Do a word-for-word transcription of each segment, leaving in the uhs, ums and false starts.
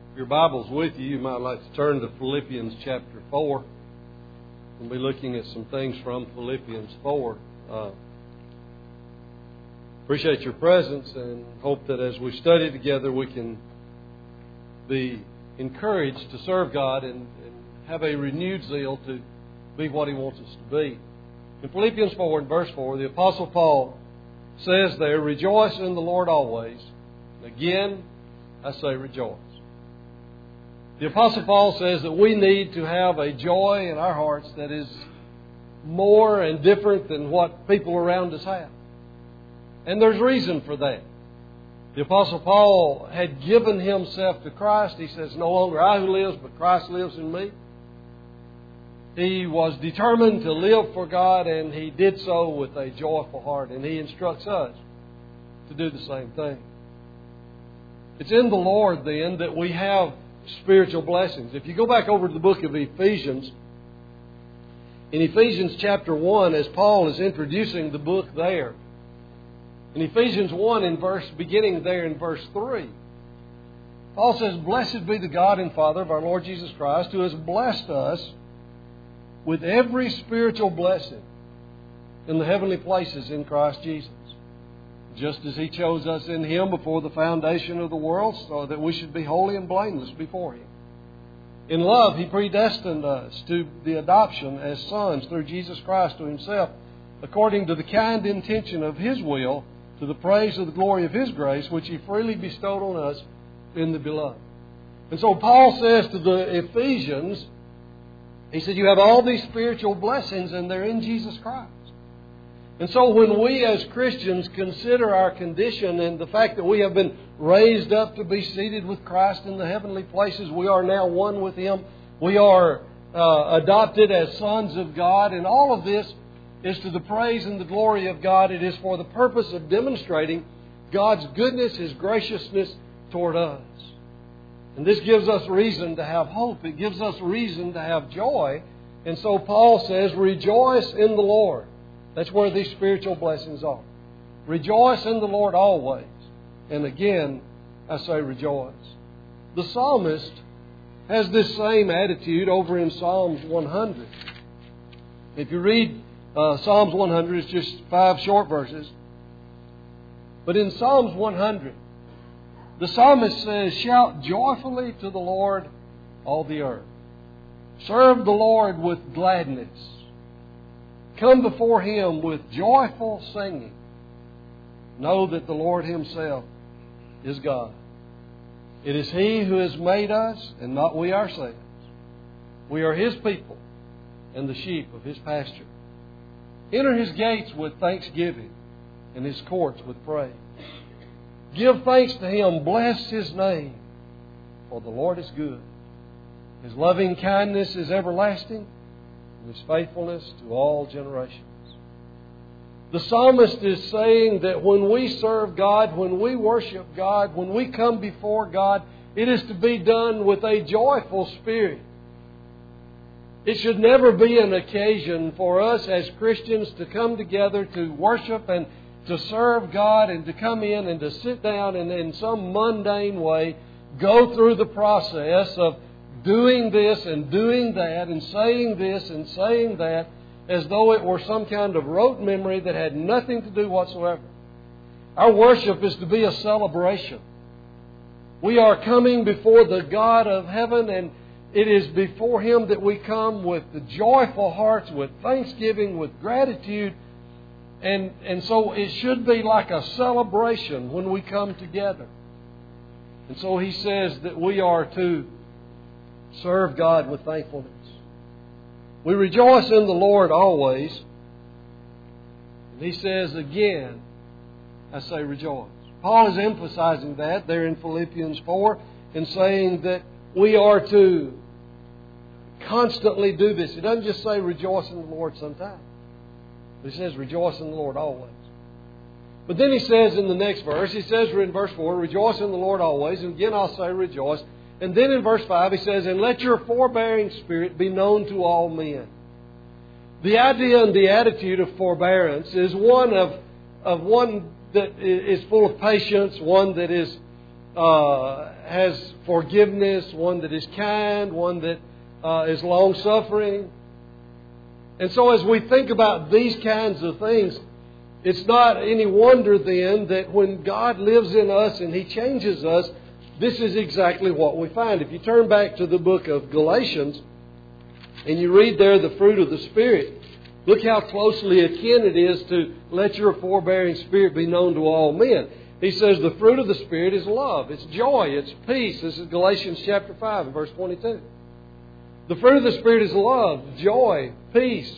If your Bible's with you, you might like to turn to Philippians chapter four. We'll be looking at some things from Philippians four. Uh, appreciate your presence and hope that as we study together we can be encouraged to serve God and, and have a renewed zeal to be what He wants us to be. In Philippians four and verse four, the Apostle Paul says there, "Rejoice in the Lord always." Again, I say rejoice. The Apostle Paul says that we need to have a joy in our hearts that is more and different than what people around us have. And there's reason for that. The Apostle Paul had given himself to Christ. He says, "No longer I who lives, but Christ lives in me." He was determined to live for God, and he did so with a joyful heart. And he instructs us to do the same thing. It's in the Lord, then, that we have spiritual blessings. If you go back over to the book of Ephesians, in Ephesians chapter one, as Paul is introducing the book there, in Ephesians one, in verse beginning there in verse three, Paul says, "Blessed be the God and Father of our Lord Jesus Christ, who has blessed us with every spiritual blessing in the heavenly places in Christ Jesus, just as He chose us in Him before the foundation of the world, so that we should be holy and blameless before Him. In love, He predestined us to the adoption as sons through Jesus Christ to Himself, according to the kind intention of His will, to the praise of the glory of His grace, which He freely bestowed on us in the Beloved." And so Paul says to the Ephesians, he said, you have all these spiritual blessings and they're in Jesus Christ. And so when we as Christians consider our condition and the fact that we have been raised up to be seated with Christ in the heavenly places, we are now one with Him, we are uh, adopted as sons of God, and all of this is to the praise and the glory of God. It is for the purpose of demonstrating God's goodness, His graciousness toward us. And this gives us reason to have hope. It gives us reason to have joy. And so Paul says, "Rejoice in the Lord." That's where these spiritual blessings are. Rejoice in the Lord always. And again, I say rejoice. The psalmist has this same attitude over in Psalms one hundred. If you read uh, Psalms one hundred, it's just five short verses. But in Psalms one hundred, the psalmist says, "Shout joyfully to the Lord, all the earth. Serve the Lord with gladness. Come before Him with joyful singing. Know that the Lord Himself is God. It is He who has made us, and not we ourselves. We are His people and the sheep of His pasture. Enter His gates with thanksgiving and His courts with praise. Give thanks to Him, bless His name, for the Lord is good. His loving kindness is everlasting, and His faithfulness to all generations." The psalmist is saying that when we serve God, when we worship God, when we come before God, it is to be done with a joyful spirit. It should never be an occasion for us as Christians to come together to worship and to serve God and to come in and to sit down and in some mundane way go through the process of doing this and doing that and saying this and saying that as though it were some kind of rote memory that had nothing to do whatsoever. Our worship is to be a celebration. We are coming before the God of heaven, and it is before Him that we come with the joyful hearts, with thanksgiving, with gratitude. And, and so it should be like a celebration when we come together. And so he says that we are to serve God with thankfulness. We rejoice in the Lord always. And he says again, I say rejoice. Paul is emphasizing that there in Philippians four and saying that we are to constantly do this. He doesn't just say rejoice in the Lord sometimes. He says rejoice in the Lord always. But then he says in the next verse, he says in verse four, "Rejoice in the Lord always." And again I'll say rejoice. And then in verse five he says, "And let your forbearing spirit be known to all men." The idea and the attitude of forbearance is one of, of one that is full of patience, one that is uh, has forgiveness, one that is kind, one that uh, is long-suffering. And so as we think about these kinds of things, it's not any wonder then that when God lives in us and He changes us, this is exactly what we find. If you turn back to the book of Galatians and you read there the fruit of the Spirit, look how closely akin it is to let your forbearing spirit be known to all men. He says the fruit of the Spirit is love, it's joy, it's peace. This is Galatians chapter five and verse twenty-two. The fruit of the Spirit is love, joy, peace,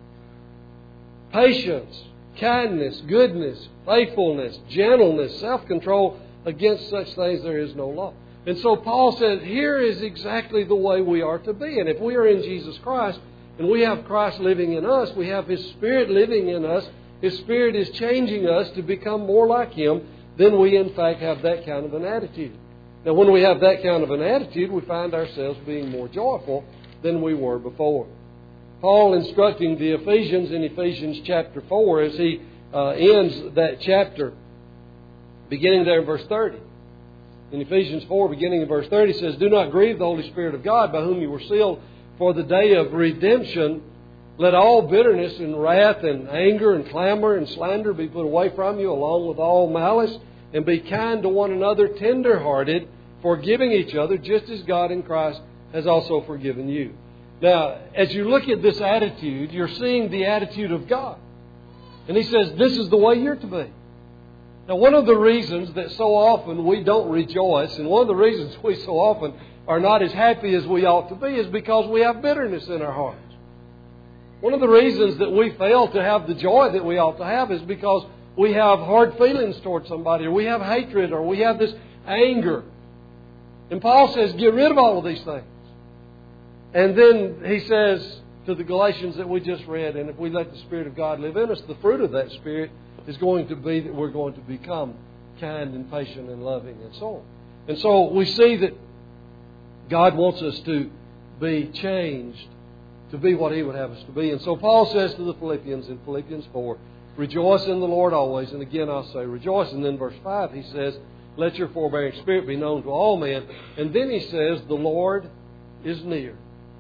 patience, kindness, goodness, faithfulness, gentleness, self-control. Against such things there is no law. And so Paul says, here is exactly the way we are to be. And if we are in Jesus Christ, and we have Christ living in us, we have His Spirit living in us, His Spirit is changing us to become more like Him, then we in fact have that kind of an attitude. Now when we have that kind of an attitude, we find ourselves being more joyful than we were before. Paul instructing the Ephesians in Ephesians chapter four as he uh, ends that chapter, beginning there in verse thirty. In Ephesians four, beginning in verse thirty, says, "Do not grieve the Holy Spirit of God, by whom you were sealed for the day of redemption. Let all bitterness and wrath and anger and clamor and slander be put away from you, along with all malice. And be kind to one another, tender-hearted, forgiving each other, just as God in Christ has also forgiven you." Now, as you look at this attitude, you're seeing the attitude of God. And He says, this is the way you're to be. Now, one of the reasons that so often we don't rejoice, and one of the reasons we so often are not as happy as we ought to be, is because we have bitterness in our hearts. One of the reasons that we fail to have the joy that we ought to have is because we have hard feelings towards somebody, or we have hatred, or we have this anger. And Paul says, get rid of all of these things. And then he says to the Galatians that we just read, and if we let the Spirit of God live in us, the fruit of that Spirit is going to be that we're going to become kind and patient and loving and so on. And so we see that God wants us to be changed to be what He would have us to be. And so Paul says to the Philippians in Philippians four, rejoice in the Lord always. And again I'll say rejoice. And then verse five he says, let your forbearing spirit be known to all men. And then he says, the Lord is near.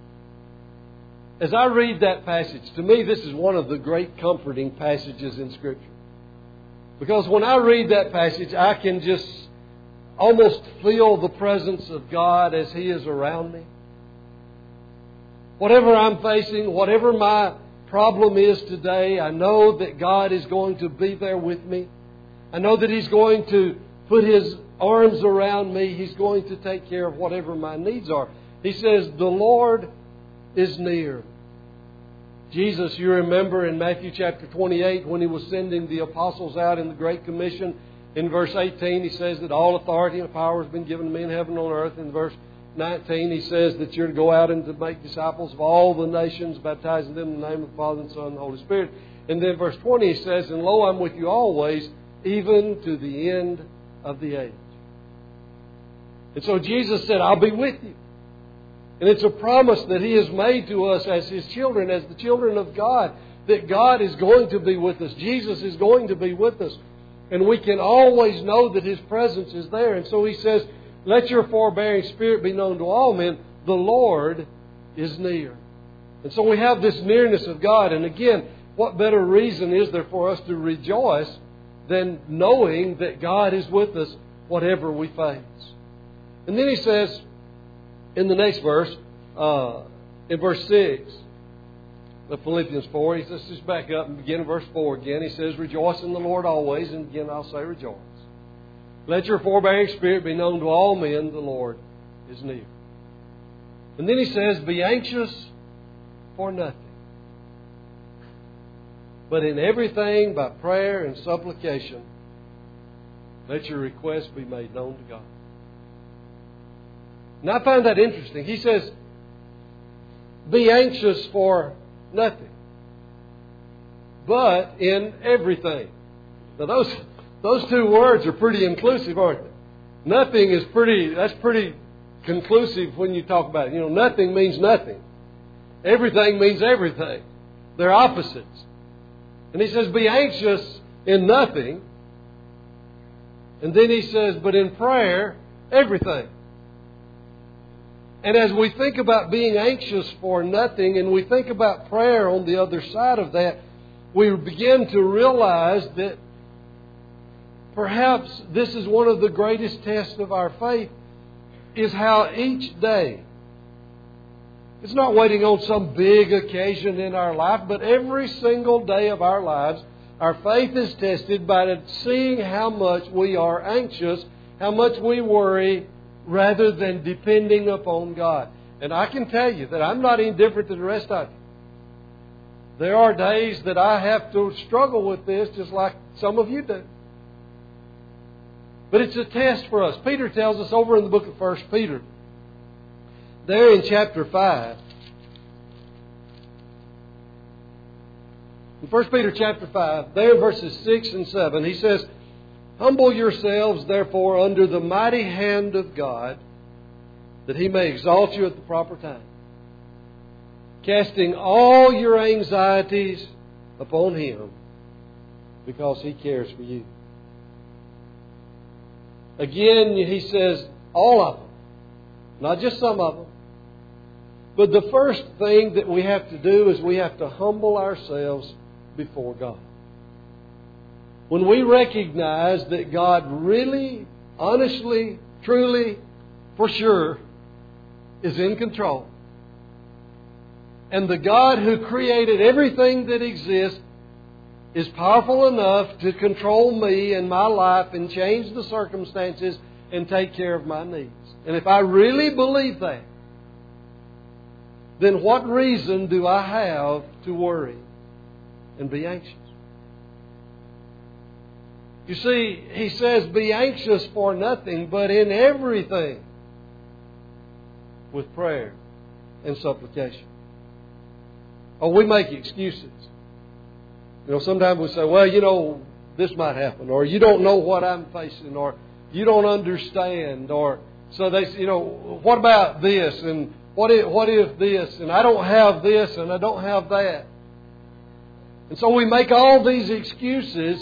As I read that passage, to me this is one of the great comforting passages in Scripture. Because when I read that passage, I can just almost feel the presence of God as He is around me. Whatever I'm facing, whatever my problem is today, I know that God is going to be there with me. I know that He's going to put His arms around me. He's going to take care of whatever my needs are. He says, the Lord is near. Jesus, you remember in Matthew chapter twenty-eight when He was sending the apostles out in the Great Commission, in verse eighteen He says that all authority and power has been given to me in heaven and on earth. In verse nineteen He says that you're to go out and to make disciples of all the nations, baptizing them in the name of the Father and Son and the Holy Spirit. And then verse twenty He says, and lo, I'm with you always, even to the end of the age. And so Jesus said, I'll be with you. And it's a promise that He has made to us as His children, as the children of God, that God is going to be with us. Jesus is going to be with us. And we can always know that His presence is there. And so He says, let your forbearing spirit be known to all men. The Lord is near. And so we have this nearness of God. And again, what better reason is there for us to rejoice than knowing that God is with us whatever we face? And then He says, in the next verse, uh, in verse six of Philippians four, he says, just back up and begin in verse four again. He says, rejoice in the Lord always. And again, I'll say rejoice. Let your forbearing spirit be known to all men. The Lord is near. And then he says, be anxious for nothing, but in everything by prayer and supplication, let your requests be made known to God. And I find that interesting. He says, be anxious for nothing, but in everything. Now those those two words are pretty inclusive, aren't they? Nothing is pretty, that's pretty conclusive when you talk about it. You know, nothing means nothing. Everything means everything. They're opposites. And he says, be anxious in nothing, And then he says, but in prayer, everything. And as we think about being anxious for nothing, and we think about prayer on the other side of that, we begin to realize that perhaps this is one of the greatest tests of our faith, is how each day, it's not waiting on some big occasion in our life, but every single day of our lives, our faith is tested by seeing how much we are anxious, how much we worry, rather than depending upon God. And I can tell you that I'm not any different than the rest of you. There are days that I have to struggle with this just like some of you do. But it's a test for us. Peter tells us over in the book of First Peter, there in chapter five, in First Peter chapter five, there in verses six and seven, he says, humble yourselves, therefore, under the mighty hand of God, that He may exalt you at the proper time, casting all your anxieties upon Him, because He cares for you. Again, he says, all of them, not just some of them. But the first thing that we have to do is we have to humble ourselves before God. When we recognize that God really, honestly, truly, for sure, is in control, and the God who created everything that exists is powerful enough to control me and my life and change the circumstances and take care of my needs. And if I really believe that, then what reason do I have to worry and be anxious? You see, he says, be anxious for nothing, but in everything with prayer and supplication. Oh, we make excuses. You know, sometimes we say, well, you know, this might happen, or you don't know what I'm facing, or you don't understand, or so they, you know, what about this, and what if, what if this, and I don't have this, and I don't have that. And so we make all these excuses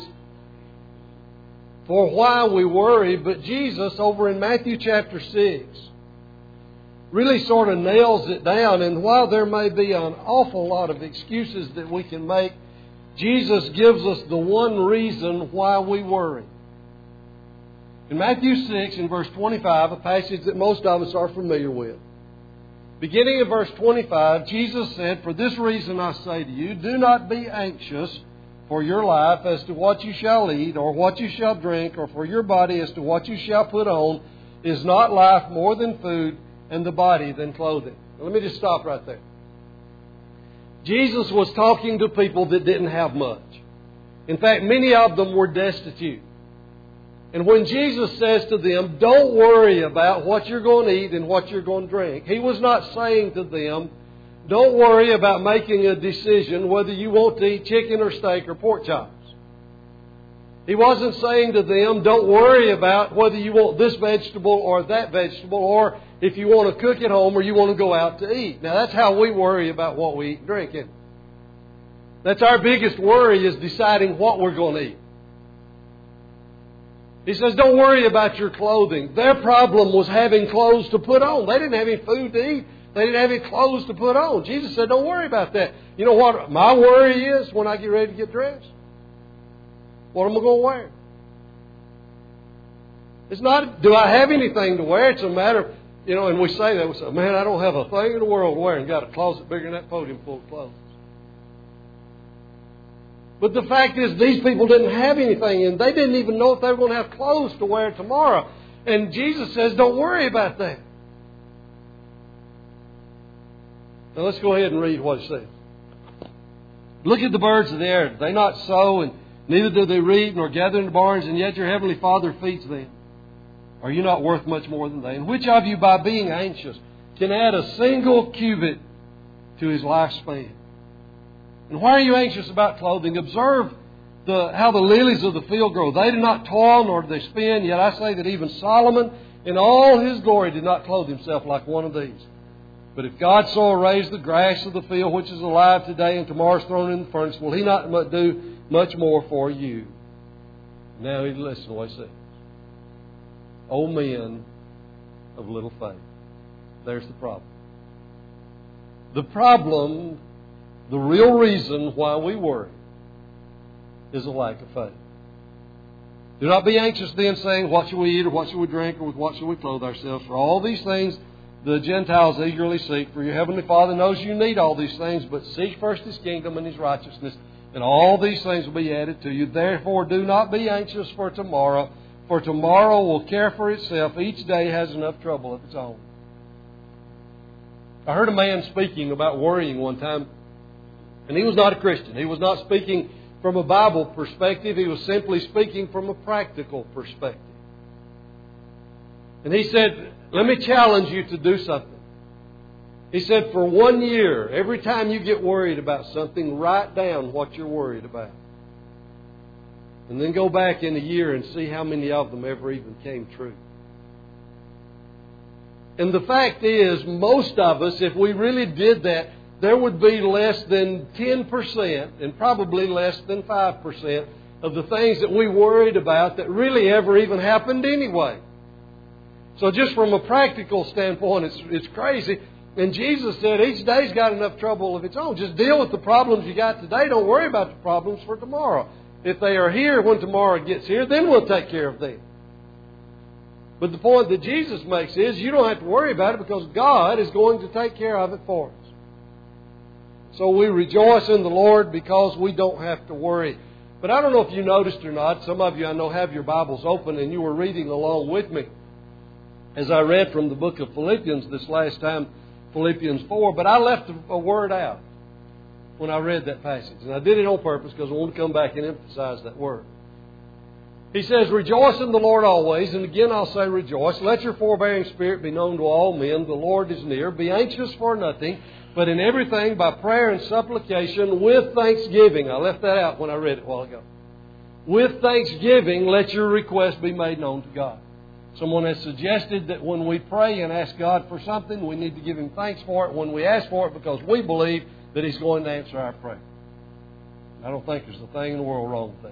for why we worry, but Jesus, over in Matthew chapter six, really sort of nails it down. And while there may be an awful lot of excuses that we can make, Jesus gives us the one reason why we worry. In Matthew six, in verse twenty-five, a passage that most of us are familiar with, beginning in verse twenty-five, Jesus said, for this reason I say to you, do not be anxious for your life as to what you shall eat, or what you shall drink, or for your body as to what you shall put on. Is not life more than food, and the body than clothing? Now, let me just stop right there. Jesus was talking to people that didn't have much. In fact, many of them were destitute. And when Jesus says to them, don't worry about what you're going to eat and what you're going to drink, He was not saying to them, don't worry about making a decision whether you want to eat chicken or steak or pork chops. He wasn't saying to them, don't worry about whether you want this vegetable or that vegetable, or if you want to cook at home or you want to go out to eat. Now, that's how we worry about what we eat and drink. Isn't it? That's our biggest worry, is deciding what we're going to eat. He says, don't worry about your clothing. Their problem was having clothes to put on. They didn't have any food to eat. They didn't have any clothes to put on. Jesus said, don't worry about that. You know what my worry is when I get ready to get dressed? What am I going to wear? It's not, do I have anything to wear? It's a matter of, you know, and we say that, we say, man, I don't have a thing in the world to wear, and got a closet bigger than that podium full of clothes. But the fact is, these people didn't have anything, and they didn't even know if they were going to have clothes to wear tomorrow. And Jesus says, don't worry about that. Now let's go ahead and read what it says. Look at the birds of the air. They not sow, and neither do they reap, nor gather in the barns, and yet your heavenly Father feeds them. Are you not worth much more than they? And which of you, by being anxious, can add a single cubit to his lifespan? And why are you anxious about clothing? Observe the, how the lilies of the field grow. They do not toil, nor do they spin. Yet I say that even Solomon, in all his glory, did not clothe himself like one of these. But if God so arrays the grass of the field, which is alive today and tomorrow is thrown in the furnace, will He not do much more for you? Now listen to what He says. O men of little faith. There's the problem. The problem, the real reason why we worry, is a lack of faith. Do not be anxious then, saying, what shall we eat, or what shall we drink, or with what shall we clothe ourselves? For all these things the Gentiles eagerly seek. For your heavenly Father knows you need all these things, but seek first His kingdom and His righteousness, and all these things will be added to you. Therefore do not be anxious for tomorrow, for tomorrow will care for itself. Each day has enough trouble of its own. I heard a man speaking about worrying one time, and he was not a Christian. He was not speaking from a Bible perspective. He was simply speaking from a practical perspective. And he said, let me challenge you to do something. He said, for one year, every time you get worried about something, write down what you're worried about. And then go back in a year and see how many of them ever even came true. And the fact is, most of us, if we really did that, there would be less than ten percent and probably less than five percent of the things that we worried about that really ever even happened anyway. So just from a practical standpoint, it's, it's crazy. And Jesus said each day's got enough trouble of its own. Just deal with the problems you got today. Don't worry about the problems for tomorrow. If they are here when tomorrow gets here, then we'll take care of them. But the point that Jesus makes is you don't have to worry about it because God is going to take care of it for us. So we rejoice in the Lord because we don't have to worry. But I don't know if you noticed or not, some of you I know have your Bibles open and you were reading along with me as I read from the book of Philippians this last time, Philippians four, but I left a word out when I read that passage. And I did it on purpose because I want to come back and emphasize that word. He says, rejoice in the Lord always. And again I'll say rejoice. Let your forbearing spirit be known to all men. The Lord is near. Be anxious for nothing, but in everything by prayer and supplication with thanksgiving. I left that out when I read it a while ago. With thanksgiving, let your request be made known to God. Someone has suggested that when we pray and ask God for something, we need to give Him thanks for it when we ask for it because we believe that He's going to answer our prayer. I don't think there's a thing in the world wrong with that.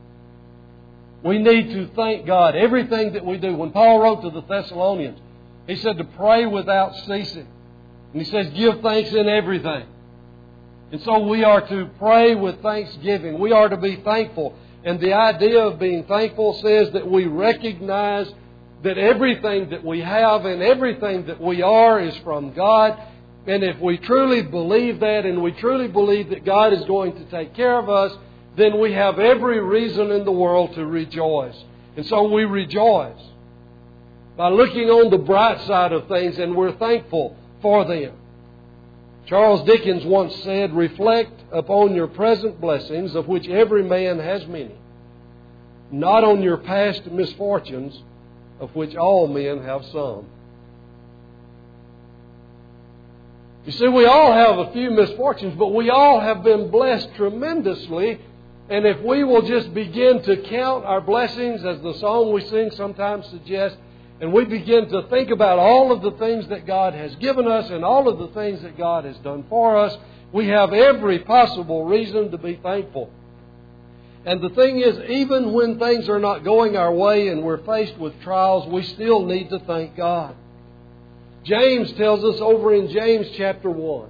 We need to thank God. Everything that we do. When Paul wrote to the Thessalonians, he said to pray without ceasing. And he says, give thanks in everything. And so we are to pray with thanksgiving. We are to be thankful. And the idea of being thankful says that we recognize that everything that we have and everything that we are is from God. And if we truly believe that and we truly believe that God is going to take care of us, then we have every reason in the world to rejoice. And so we rejoice by looking on the bright side of things, and we're thankful for them. Charles Dickens once said, reflect upon your present blessings, of which every man has many, not on your past misfortunes, of which all men have some. You see, we all have a few misfortunes, but we all have been blessed tremendously. And if we will just begin to count our blessings, as the song we sing sometimes suggests, and we begin to think about all of the things that God has given us and all of the things that God has done for us, we have every possible reason to be thankful. And the thing is, even when things are not going our way and we're faced with trials, we still need to thank God. James tells us over in James chapter one.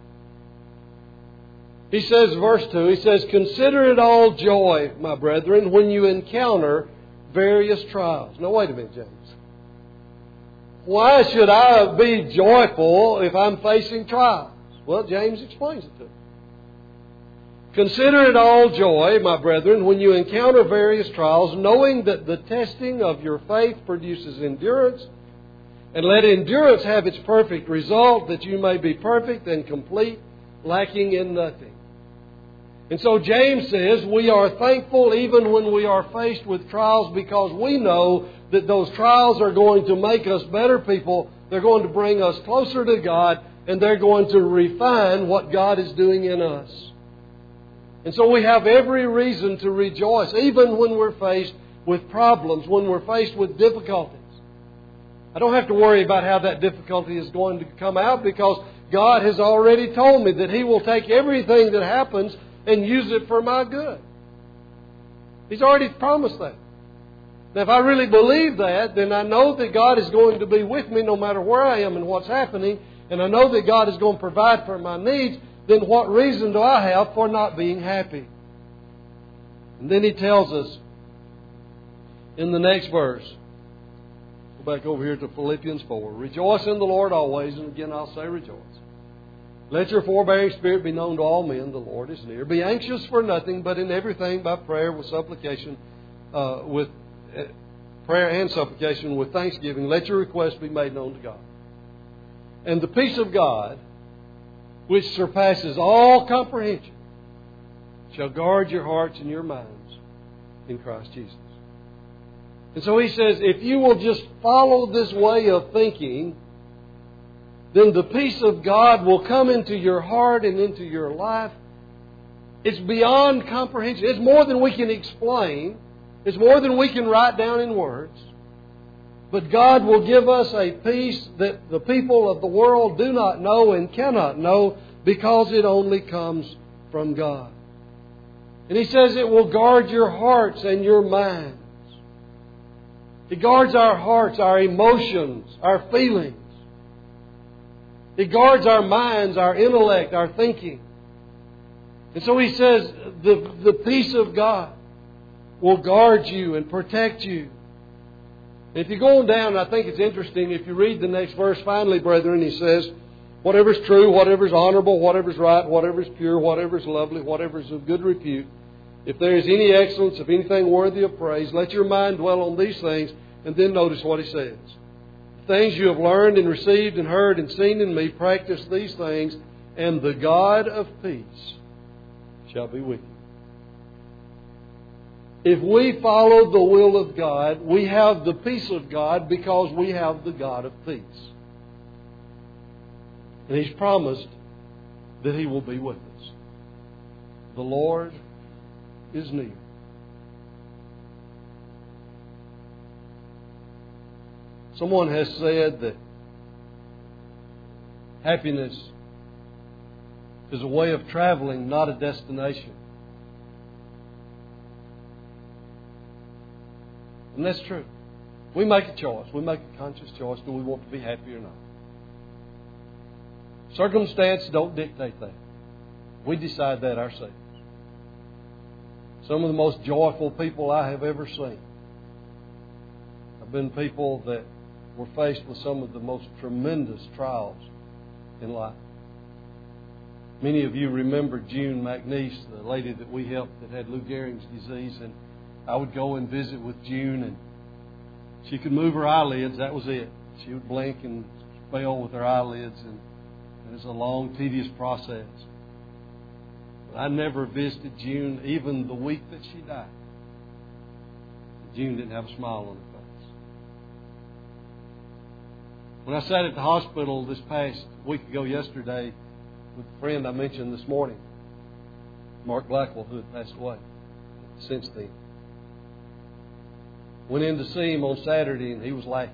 He says, verse two, he says, consider it all joy, my brethren, when you encounter various trials. Now, wait a minute, James. Why should I be joyful if I'm facing trials? Well, James explains it to us. Consider it all joy, my brethren, when you encounter various trials, knowing that the testing of your faith produces endurance. And let endurance have its perfect result, that you may be perfect and complete, lacking in nothing. And so James says we are thankful even when we are faced with trials, because we know that those trials are going to make us better people. They're going to bring us closer to God, and they're going to refine what God is doing in us. And so we have every reason to rejoice, even when we're faced with problems, when we're faced with difficulties. I don't have to worry about how that difficulty is going to come out, because God has already told me that He will take everything that happens and use it for my good. He's already promised that. Now, if I really believe that, then I know that God is going to be with me no matter where I am and what's happening, and I know that God is going to provide for my needs, then what reason do I have for not being happy? And then He tells us in the next verse, go back over here to Philippians four, rejoice in the Lord always, and again I'll say rejoice. Let your forbearing spirit be known to all men, the Lord is near. Be anxious for nothing, but in everything by prayer with supplication, uh, with uh, prayer and supplication with thanksgiving, let your requests be made known to God. And the peace of God, which surpasses all comprehension, shall guard your hearts and your minds in Christ Jesus. And so He says, if you will just follow this way of thinking, then the peace of God will come into your heart and into your life. It's beyond comprehension. It's more than we can explain. It's more than we can write down in words. But God will give us a peace that the people of the world do not know and cannot know, because it only comes from God. And He says it will guard your hearts and your minds. It guards our hearts, our emotions, our feelings. It guards our minds, our intellect, our thinking. And so He says the, the peace of God will guard you and protect you. If you go on down, I think it's interesting, if you read the next verse, finally, brethren, He says, whatever is true, whatever is honorable, whatever is right, whatever is pure, whatever is lovely, whatever is of good repute, if there is any excellence, if anything worthy of praise, let your mind dwell on these things. And then notice what He says. The things you have learned and received and heard and seen in me, practice these things, and the God of peace shall be with you. If we follow the will of God, we have the peace of God because we have the God of peace. And He's promised that He will be with us. The Lord is near. Someone has said that happiness is a way of traveling, not a destination. And that's true. We make a choice. We make a conscious choice. Do we want to be happy or not? Circumstance don't dictate that. We decide that ourselves. Some of the most joyful people I have ever seen have been people that were faced with some of the most tremendous trials in life. Many of you remember June McNeese, the lady that we helped that had Lou Gehrig's disease, and I would go and visit with June, and she could move her eyelids. That was it. She would blink and spell with her eyelids, and it was a long, tedious process. But I never visited June even the week that she died. June didn't have a smile on her face. When I sat at the hospital this past week ago yesterday with a friend I mentioned this morning, Mark Blackwell, who had passed away since then, went in to see him on Saturday and he was laughing.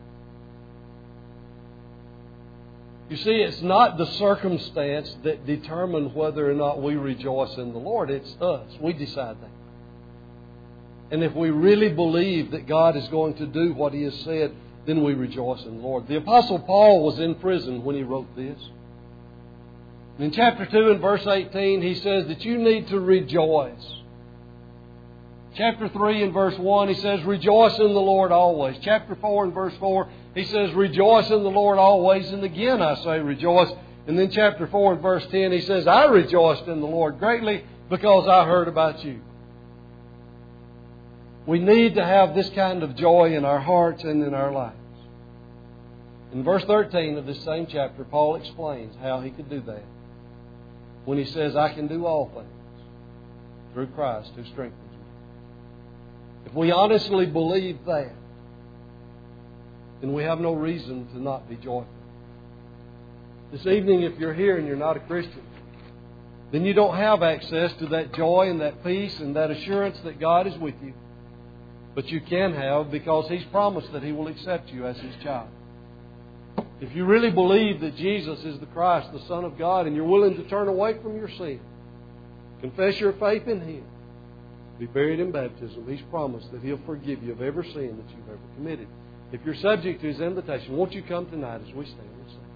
You see, it's not the circumstance that determines whether or not we rejoice in the Lord. It's us. We decide that. And if we really believe that God is going to do what He has said, then we rejoice in the Lord. The Apostle Paul was in prison when he wrote this. In chapter two and verse eighteen, he says that you need to rejoice. Chapter three and verse one, he says, rejoice in the Lord always. Chapter four and verse four, he says, rejoice in the Lord always. And again I say rejoice. And then chapter four and verse ten, he says, I rejoiced in the Lord greatly because I heard about you. We need to have this kind of joy in our hearts and in our lives. In verse thirteen of this same chapter, Paul explains how he could do that. When he says, I can do all things through Christ who strengthens me. If we honestly believe that, then we have no reason to not be joyful. This evening, if you're here and you're not a Christian, then you don't have access to that joy and that peace and that assurance that God is with you. But you can have, because He's promised that He will accept you as His child. If you really believe that Jesus is the Christ, the Son of God, and you're willing to turn away from your sin, confess your faith in Him, be buried in baptism, He's promised that He'll forgive you of every sin that you've ever committed. If you're subject to His invitation, won't you come tonight as we stand and sing?